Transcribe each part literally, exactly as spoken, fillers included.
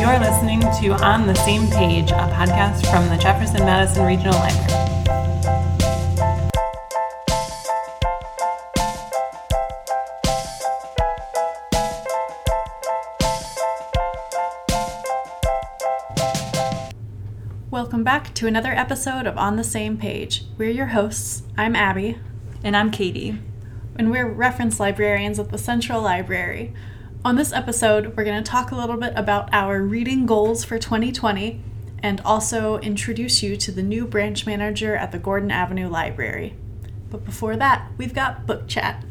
You're listening to On the Same Page, a podcast from the Jefferson-Madison Regional Library. Welcome back to another episode of On the Same Page. We're your hosts. I'm Abby. And I'm Katie. And we're reference librarians at the Central Library. On this episode, we're going to talk a little bit about our reading goals for twenty twenty and also introduce you to the new branch manager at the Gordon Avenue Library. But before that, we've got book chat.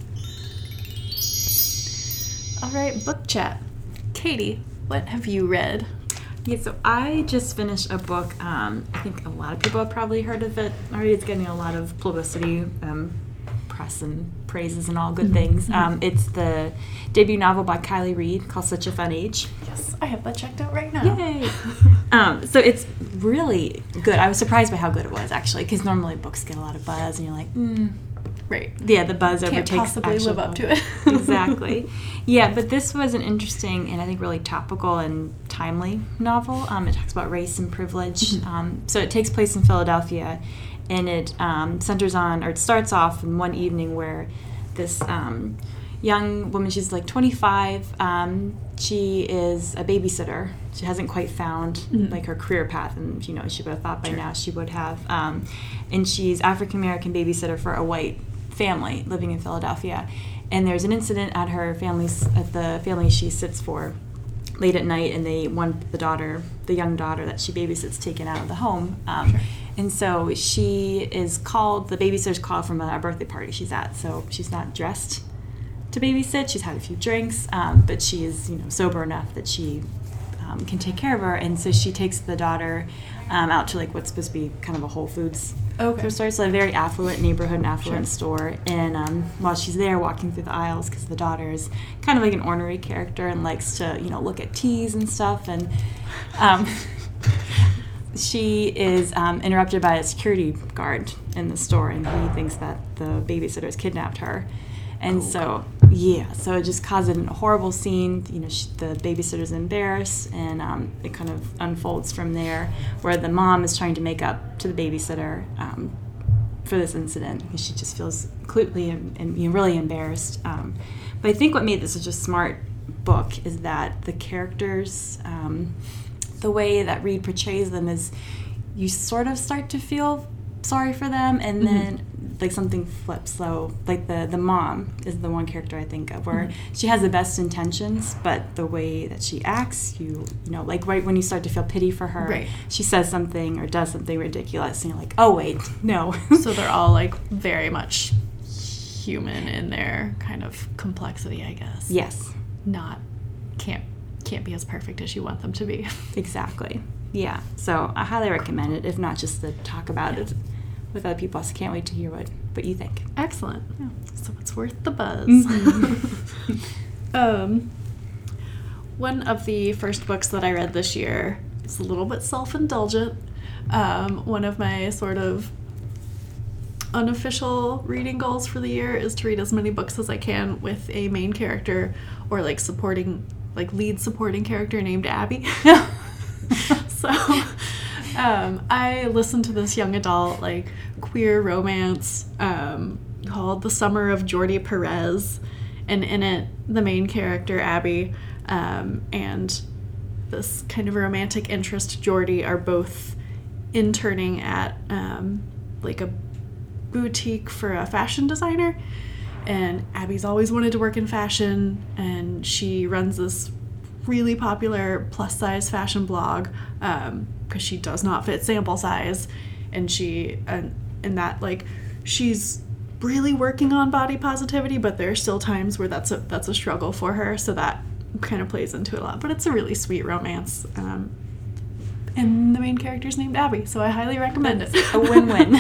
All right, book chat. Katie, what have you read? Yeah, so I just finished a book. Um, I think a lot of people have probably heard of it already. It's getting a lot of publicity, um, press and praises and all good mm-hmm. things. Um, it's the debut novel by Kiley Reid called Such a Fun Age. Yes, I have that checked out right now. Yay! um, so it's really good. I was surprised by how good it was, actually, because normally books get a lot of buzz, and you're like, hmm. Right. Yeah, the buzz Can't overtakes possibly live up to it. Exactly. Yeah, but this was an interesting and I think really topical and timely novel. Um, it talks about race and privilege. Mm-hmm. Um, so it takes place in Philadelphia, and it um, centers on, or it starts off in one evening where this um, young woman, she's like twenty-five, um, she is a babysitter. She hasn't quite found mm-hmm. like her career path, and you know she would have thought by sure. now she would have. Um, and she's African American babysitter for a white family living in Philadelphia, and there's an incident at her family's at the family she sits for late at night, and they want the daughter, the young daughter that she babysits, taken out of the home. Um, sure. And so she is called. The babysitter's called from a birthday party she's at, so she's not dressed to babysit. She's had a few drinks, um, but she is you know sober enough that she um, can take care of her, and so she takes the daughter um, out to like what's supposed to be kind of a Whole Foods. Okay. So it's a very affluent neighborhood and affluent sure. store. And um, while she's there walking through the aisles, because the daughter is kind of like an ornery character and likes to, you know, look at teas and stuff. And um, she is um, interrupted by a security guard in the store, and he thinks that the babysitter has kidnapped her. And oh, so, yeah, so it just causes a horrible scene. You know, she, the babysitter's embarrassed, and um, it kind of unfolds from there, where the mom is trying to make up to the babysitter um, for this incident, because she just feels completely and, and you know, really embarrassed. Um, but I think what made this such a smart book is that the characters, um, the way that Reid portrays them is, you sort of start to feel sorry for them, and mm-hmm. then like something flips. So like the the mom is the one character I think of where mm-hmm. she has the best intentions, but the way that she acts, you you know, like right when you start to feel pity for her, right. she says something or does something ridiculous, and you're like, oh wait, no. So they're all like very much human in their kind of complexity, I guess. Yes. Not can't can't be as perfect as you want them to be. Exactly. Yeah. So I highly recommend it, if not just to talk about yeah. it with other people. So can't wait to hear what, what you think. Excellent. Yeah. So it's worth the buzz. Mm-hmm. um, one of the first books that I read this year is a little bit self-indulgent. Um, one of my sort of unofficial reading goals for the year is to read as many books as I can with a main character or like supporting, like lead supporting character named Abby. So um, I listened to this young adult like queer romance um, called The Summer of Jordi Perez, and in it the main character Abby um, and this kind of romantic interest Jordi are both interning at um, like a boutique for a fashion designer, and Abby's always wanted to work in fashion, and she runs this really popular plus size fashion blog um because she does not fit sample size, and she and, and that like she's really working on body positivity, but there are still times where that's a that's a struggle for her, so that kind of plays into it a lot. But it's a really sweet romance, um and the main character's named Abby, so I highly recommend it. A win-win.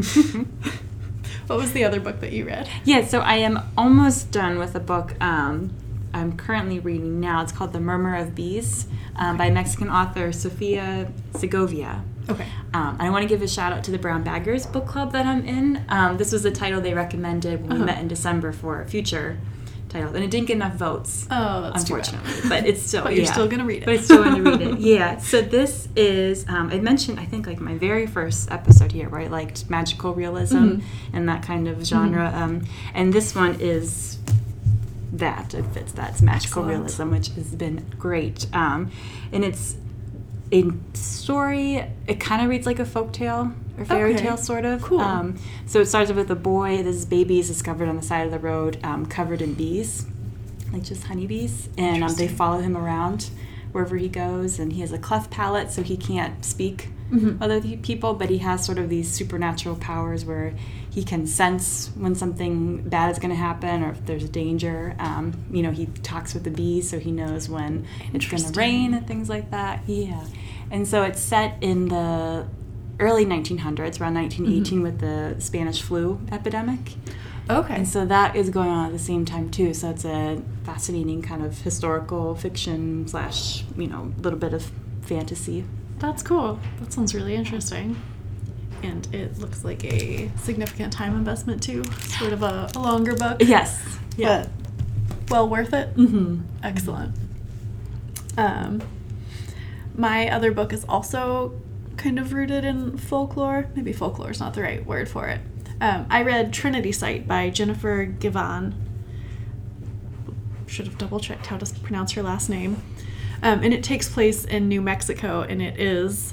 What was the other book that you read? Yeah, so I am almost done with a book um I'm currently reading now. It's called The Murmur of Bees um, okay. by Mexican author Sofia Segovia. Okay. Um, I want to give a shout out to the Brown Baggers book club that I'm in. Um, this was the title they recommended when we uh-huh. met in December for a future title, and it didn't get enough votes. Oh, that's unfortunately, too bad. But it's still but you're yeah. still gonna read it. But it's still going to read it. Yeah. So this is um, I mentioned I think like my very first episode here where I liked magical realism mm-hmm. and that kind of genre, mm-hmm. um, and this one is that it fits that it's magical Excellent. realism, which has been great, um, and it's a story. It kind of reads like a folktale or fairy okay. tale, sort of. Cool. Um, so it starts with a boy. This baby is discovered on the side of the road, um, covered in bees, like just honeybees, and um, they follow him around wherever he goes. And he has a cleft palate, so he can't speak mm-hmm. with other people, but he has sort of these supernatural powers where he can sense when something bad is going to happen or if there's danger. Um, you know, he talks with the bees, so he knows when it's going to rain and things like that. Yeah. And so it's set in the early nineteen hundreds, around nineteen eighteen, mm-hmm. with the Spanish flu epidemic. Okay. And so that is going on at the same time, too. So it's a fascinating kind of historical fiction slash, you know, little bit of fantasy. That's cool. That sounds really interesting. And it looks like a significant time investment, too. Sort of a, a longer book. Yes. Yeah. But well worth it. Mm-hmm. Excellent. Um, my other book is also kind of rooted in folklore. Maybe folklore is not the right word for it. Um, I read Trinity Site by Jennifer Givan. Should have double-checked how to pronounce her last name. Um, and it takes place in New Mexico, and it is...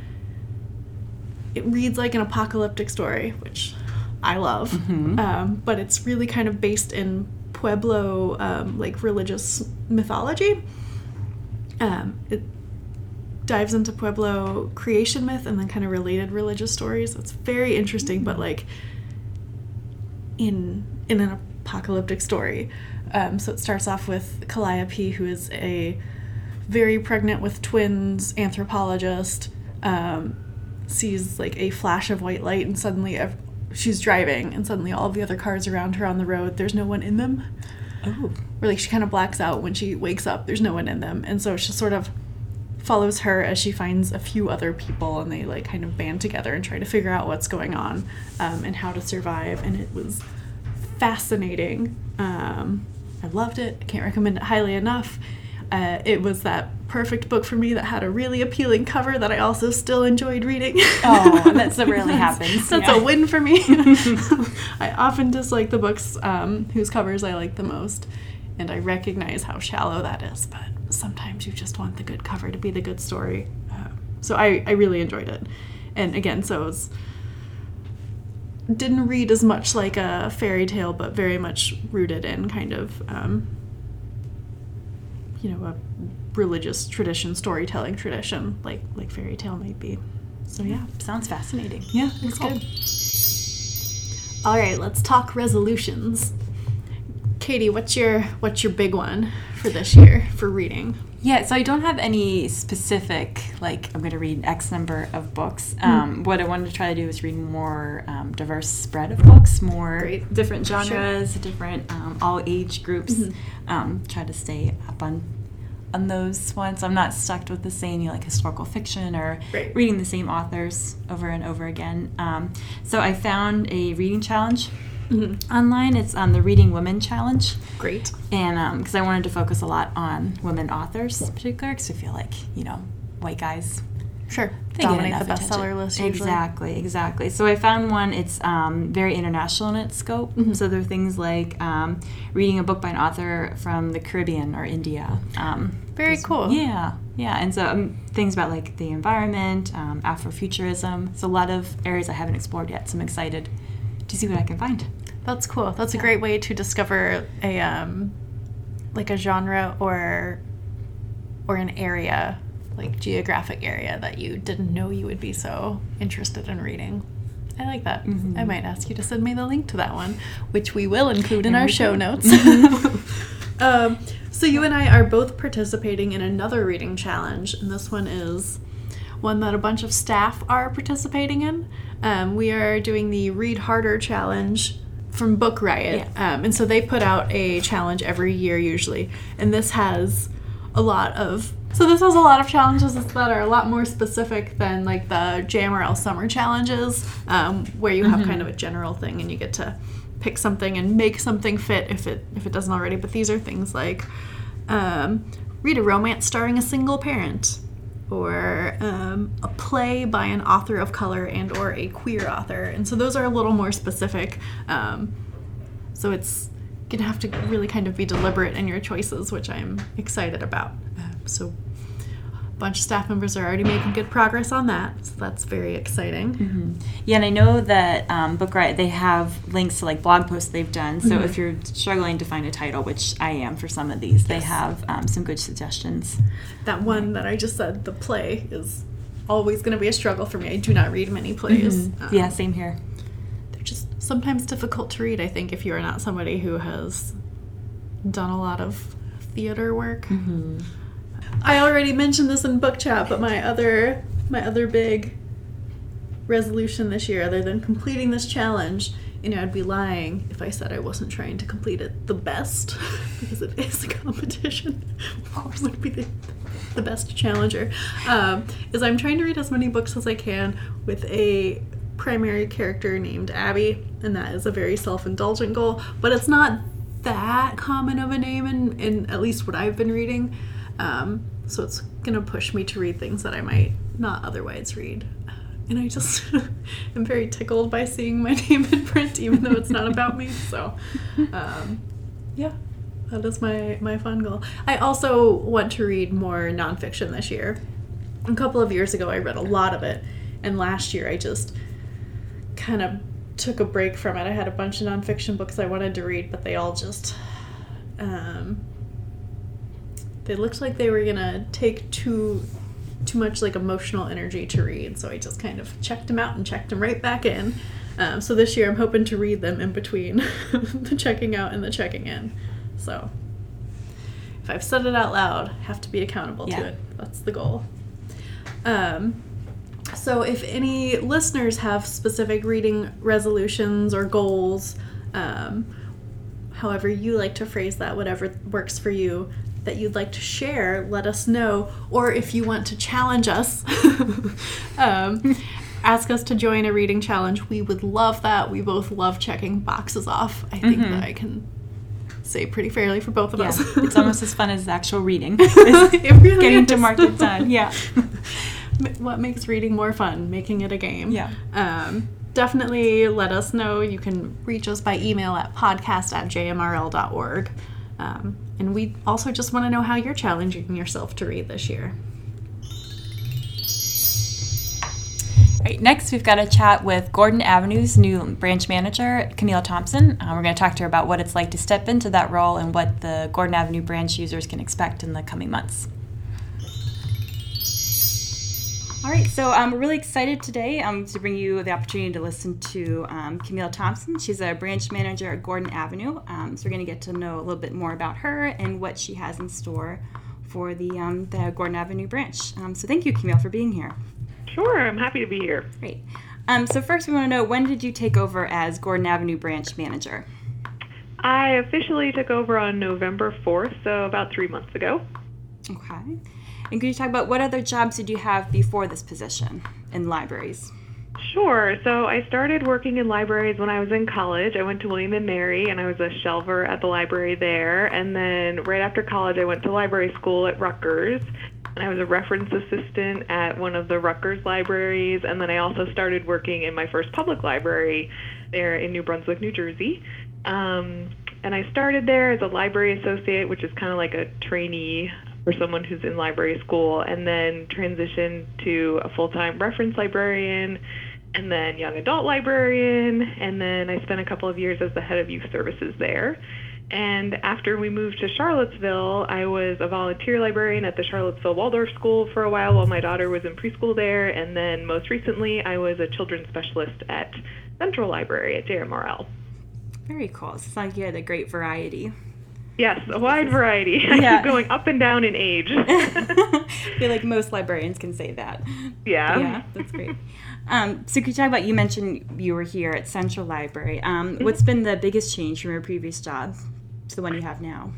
It reads like an apocalyptic story, which I love. Mm-hmm. Um, but it's really kind of based in Pueblo, um, like, religious mythology. Um, it dives into Pueblo creation myth and then kind of related religious stories. It's very interesting, but like in in an apocalyptic story. Um, so it starts off with Calliope, who is a very pregnant with twins anthropologist, um, sees like a flash of white light and suddenly ev- she's driving and suddenly all of the other cars around her on the road, there's no one in them. Oh. Or like she kind of blacks out when she wakes up, there's no one in them. And so she sort of follows her as she finds a few other people, and they like kind of band together and try to figure out what's going on um, and how to survive. And it was fascinating. Um, I loved it. I can't recommend it highly enough. Uh, it was that perfect book for me that had a really appealing cover that I also still enjoyed reading. Oh, that's what rarely happens. That's yeah. a win for me. I often dislike the books um, whose covers I like the most, and I recognize how shallow that is, but sometimes you just want the good cover to be the good story. Uh, so I, I really enjoyed it. And again, so it was, didn't read as much like a fairy tale, but very much rooted in kind of, um, you know, a religious tradition, storytelling tradition, like like fairy tale might be. So yeah. Sounds fascinating. Yeah, it's cool. Good. All right, let's talk resolutions. Katie, what's your what's your big one for this year for reading? Yeah, so I don't have any specific, like, I'm going to read X number of books. Um, mm. What I wanted to try to do is read more um, diverse spread of books, more Great. different genres, Sure. different um, all age groups. Mm-hmm. Um, try to stay up on on those ones. I'm not stuck with the same, you know, like historical fiction or right. reading reading the same authors over and over again. Um, so I found a reading challenge mm-hmm. online. It's um, the Reading Women Challenge. Great. And because um, I wanted to focus a lot on women authors in particular, because I feel like, you know, white guys sure they dominate get the attention. bestseller list usually. Exactly, exactly. So I found one, it's um, very international in its scope. Mm-hmm. So there are things like um, reading a book by an author from the Caribbean or India. Um, very cool. Yeah, yeah. And so um, things about like the environment, um, Afrofuturism. It's a lot of areas I haven't explored yet, so I'm excited to see what I can find. That's cool. That's yeah. a great way to discover a um, like a genre or or an area, like geographic area that you didn't know you would be so interested in reading. I like that. Mm-hmm. I might ask you to send me the link to that one, which we will include in there our show go. notes. um, so you and I are both participating in another reading challenge, and this one is one that a bunch of staff are participating in. Um, we are doing the Read Harder Challenge from Book Riot. Yeah. Um, and so they put out a challenge every year usually, and this has a lot of so this has a lot of challenges that are a lot more specific than like the Jammerel Summer Challenges, um, where you have mm-hmm. kind of a general thing and you get to pick something and make something fit if it if it doesn't already. But these are things like um, read a romance starring a single parent, or um, a play by an author of color and or a queer author. And so those are a little more specific. Um, so it's going to have to really kind of be deliberate in your choices, which I'm excited about. Uh, so a bunch of staff members are already making good progress on that, so that's very exciting. Mm-hmm. Yeah, and I know that um, Bookriot, they have links to like blog posts they've done, so mm-hmm. if you're struggling to find a title, which I am for some of these, yes. they have um, some good suggestions. That one that I just said, the play, is always going to be a struggle for me. I do not read many plays. Mm-hmm. Um, yeah, same here. They're just sometimes difficult to read, I think, if you are not somebody who has done a lot of theater work. Mm-hmm. I already mentioned this in book chat, but my other my other big resolution this year, other than completing this challenge, you know, I'd be lying if I said I wasn't trying to complete it the best, because it is a competition. Of course, would be the, the best challenger. Um, is I'm trying to read as many books as I can with a primary character named Abby, and that is a very self-indulgent goal, but it's not that common of a name in, in at least what I've been reading. Um, so it's going to push me to read things that I might not otherwise read. And I just am very tickled by seeing my name in print, even though it's not about me. So, um, yeah, that is my, my fun goal. I also want to read more nonfiction this year. A couple of years ago, I read a lot of it. And last year, I just kind of took a break from it. I had a bunch of nonfiction books I wanted to read, but they all just... Um, They looked like they were gonna take too too much like emotional energy to read, so I just kind of checked them out and checked them right back in. Um, so this year I'm hoping to read them in between the checking out and the checking in. So if I've said it out loud, I have to be accountable yeah. to it. That's the goal. Um, so if any listeners have specific reading resolutions or goals, um, however you like to phrase that, whatever works for you, that you'd like to share, let us know. Or if you want to challenge us, um, ask us to join a reading challenge. We would love that. We both love checking boxes off. I think mm-hmm. that I can say pretty fairly for both of yeah. us. It's almost as fun as actual reading. It really Getting is. to mark it done. Yeah. What makes reading more fun? Making it a game. Yeah. Um, definitely let us know. You can reach us by email at podcast at j m r l dot org. Um, and we also just want to know how you're challenging yourself to read this year. All right, next we've got a chat with Gordon Avenue's new branch manager, Camille Thompson. Uh, we're going to talk to her about what it's like to step into that role and what the Gordon Avenue branch users can expect in the coming months. All right, so um, we're really excited today um, to bring you the opportunity to listen to um, Camille Thompson. She's a branch manager at Gordon Avenue, um, so we're going to get to know a little bit more about her and what she has in store for the, um, the Gordon Avenue branch. Um, so thank you, Camille, for being here. Sure, I'm happy to be here. Great. Um, so first we want to know, when did you take over as Gordon Avenue branch manager? I officially took over on November fourth, so about three months ago. Okay. And could you talk about what other jobs did you have before this position in libraries? Sure. So I started working in libraries when I was in college. I went to William and Mary, and I was a shelver at the library there. And then right after college, I went to library school at Rutgers. And I was a reference assistant at one of the Rutgers libraries. And then I also started working in my first public library there in New Brunswick, New Jersey. Um, and I started there as a library associate, which is kind of like a trainee for someone who's in library school, and then transitioned to a full-time reference librarian, and then young adult librarian, and then I spent a couple of years as the head of youth services there. And after we moved to Charlottesville, I was a volunteer librarian at the Charlottesville Waldorf School for a while while my daughter was in preschool there, and then most recently I was a children's specialist at Central Library at J M R L. Very cool. It sounds like you had a great variety. Yes, a wide variety. Yeah. I keep going up and down in age. I feel like most librarians can say that. Yeah. But yeah, that's great. Um, so could you talk about, you mentioned you were here at Central Library. Um, mm-hmm. What's been the biggest change from your previous job to the one you have now?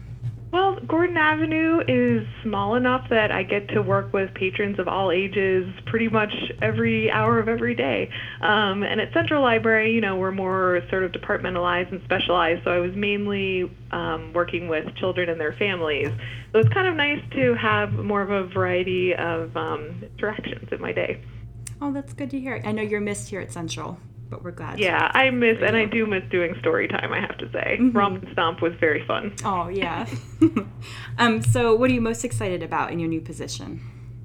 Well, Gordon Avenue is small enough that I get to work with patrons of all ages pretty much every hour of every day. Um, and at Central Library, you know, we're more sort of departmentalized and specialized, so I was mainly um, working with children and their families. So it's kind of nice to have more of a variety of um, interactions in my day. Oh, that's good to hear. I know you're missed here at Central, but we're glad. Yeah, I miss, and I do miss doing story time, I have to say. Mm-hmm. Romp and Stomp was very fun. Oh, yeah. um, so what are you most excited about in your new position?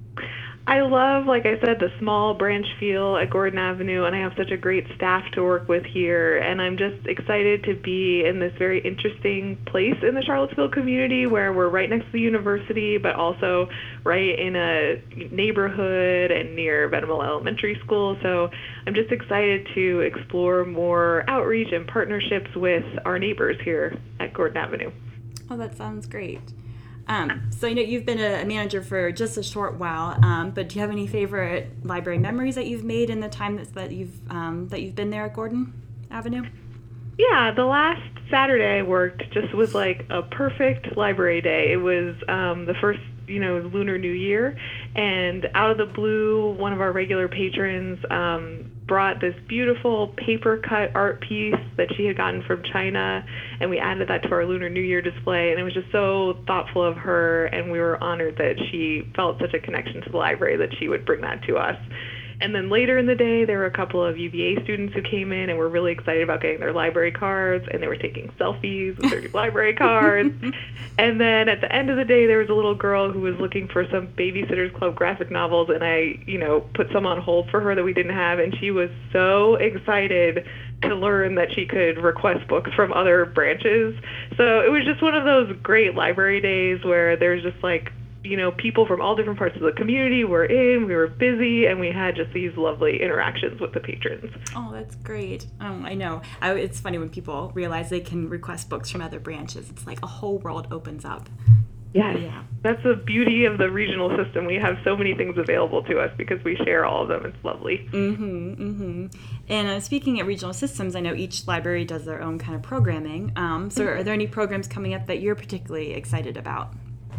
I love, like I said, the small branch feel at Gordon Avenue, and I have such a great staff to work with here, and I'm just excited to be in this very interesting place in the Charlottesville community where we're right next to the university, but also right in a neighborhood and near Venable Elementary School. So I'm just excited to explore more outreach and partnerships with our neighbors here at Gordon Avenue. Oh, that sounds great. Um, so, you know, you've been a manager for just a short while, um, but do you have any favorite library memories that you've made in the time that, that you've um, that you've been there at Gordon Avenue? Yeah, the last Saturday I worked just was like a perfect library day. It was um, the first, you know, Lunar New Year, and out of the blue, one of our regular patrons um, brought this beautiful paper cut art piece that she had gotten from China, and we added that to our Lunar New Year display, and it was just so thoughtful of her, and we were honored that she felt such a connection to the library that she would bring that to us. And then later in the day, there were a couple of U V A students who came in and were really excited about getting their library cards, and they were taking selfies with their new library cards. And then at the end of the day, there was a little girl who was looking for some Babysitter's Club graphic novels, and I, you know, put some on hold for her that we didn't have, and she was so excited to learn that she could request books from other branches. So it was just one of those great library days where there's just like, you know, people from all different parts of the community were in, we were busy, and we had just these lovely interactions with the patrons. Oh, that's great. Oh, I know. I, it's funny when people realize they can request books from other branches. It's like a whole world opens up. Yes. Yeah. That's the beauty of the regional system. We have so many things available to us because we share all of them. It's lovely. Mm-hmm, mm-hmm. And uh, speaking of regional systems, I know each library does their own kind of programming. Um, so mm-hmm. Are there any programs coming up that you're particularly excited about?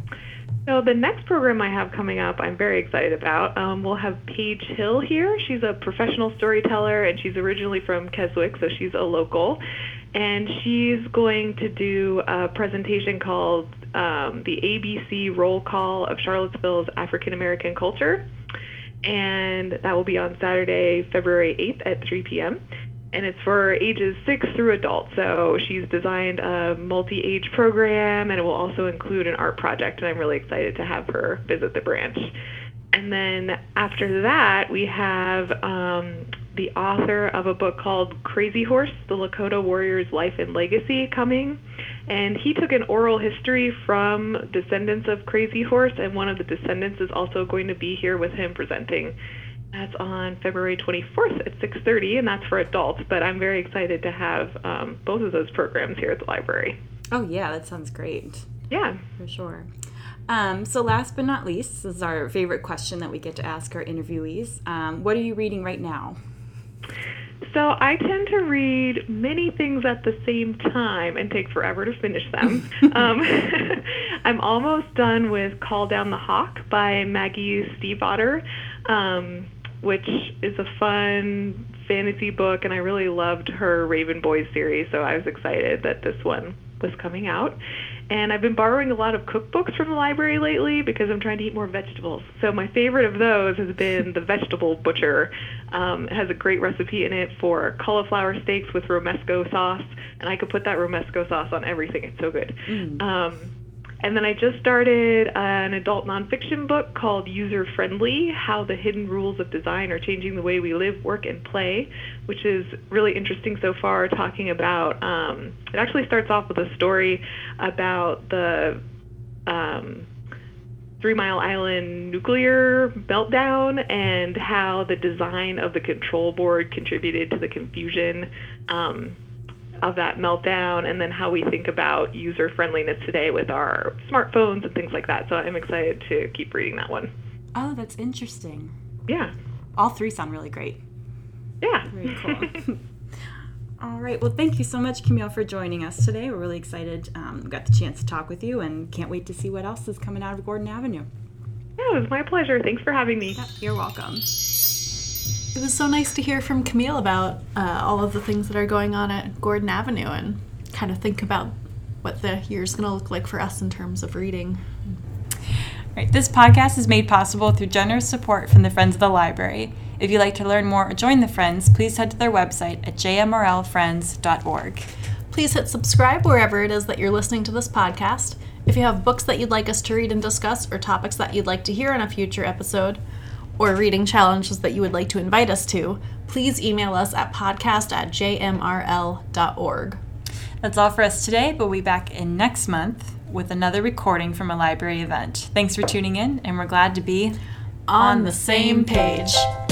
So the next program I have coming up, I'm very excited about. Um, we'll have Paige Hill here. She's a professional storyteller, and she's originally from Keswick, so she's a local. And she's going to do a presentation called um, the A B C Roll Call of Charlottesville's African American Culture. And that will be on Saturday, February eighth at three p.m. And it's for ages six through adult. So she's designed a multi-age program, and it will also include an art project, and I'm really excited to have her visit the branch. And then after that, we have um, the author of a book called Crazy Horse, The Lakota Warrior's Life and Legacy coming. And he took an oral history from descendants of Crazy Horse, and one of the descendants is also going to be here with him presenting. That's on February twenty-fourth at six thirty, and that's for adults, but I'm very excited to have um, both of those programs here at the library. Oh, yeah, that sounds great. Yeah. For sure. Um, so last but not least, this is our favorite question that we get to ask our interviewees. Um, what are you reading right now? So I tend to read many things at the same time and take forever to finish them. um, I'm almost done with Call Down the Hawk by Maggie Stiefvater. Um, which is a fun fantasy book, and I really loved her Raven Boys series, so I was excited that this one was coming out. And I've been borrowing a lot of cookbooks from the library lately because I'm trying to eat more vegetables. So my favorite of those has been The Vegetable Butcher. Um, it has a great recipe in it for cauliflower steaks with romesco sauce, and I could put that romesco sauce on everything. It's so good. Mm. Um, And then I just started an adult nonfiction book called User Friendly, How the Hidden Rules of Design Are Changing the Way We Live, Work, and Play, which is really interesting so far, talking about, um, it actually starts off with a story about the um, Three Mile Island nuclear meltdown and how the design of the control board contributed to the confusion um, of that meltdown, and then how we think about user friendliness today with our smartphones and things like that. So I'm excited to keep reading that one. Oh, that's interesting. Yeah. All three sound really great. Yeah. Very cool. All right. Well, thank you so much, Camille, for joining us today. We're really excited. Um, we got the chance to talk with you and can't wait to see what else is coming out of Gordon Avenue. Yeah, it was my pleasure. Thanks for having me. Yeah, you're welcome. It was so nice to hear from Camille about uh, all of the things that are going on at Gordon Avenue and kind of think about what the year's going to look like for us in terms of reading. All right, this podcast is made possible through generous support from the Friends of the Library. If you'd like to learn more or join the Friends, please head to their website at j m r l friends dot org. Please hit subscribe wherever it is that you're listening to this podcast. If you have books that you'd like us to read and discuss, or topics that you'd like to hear in a future episode, or reading challenges that you would like to invite us to, please email us at podcast at j m r l dot org. That's all for us today, but we'll be back in next month with another recording from a library event. Thanks for tuning in, and we're glad to be On the same page.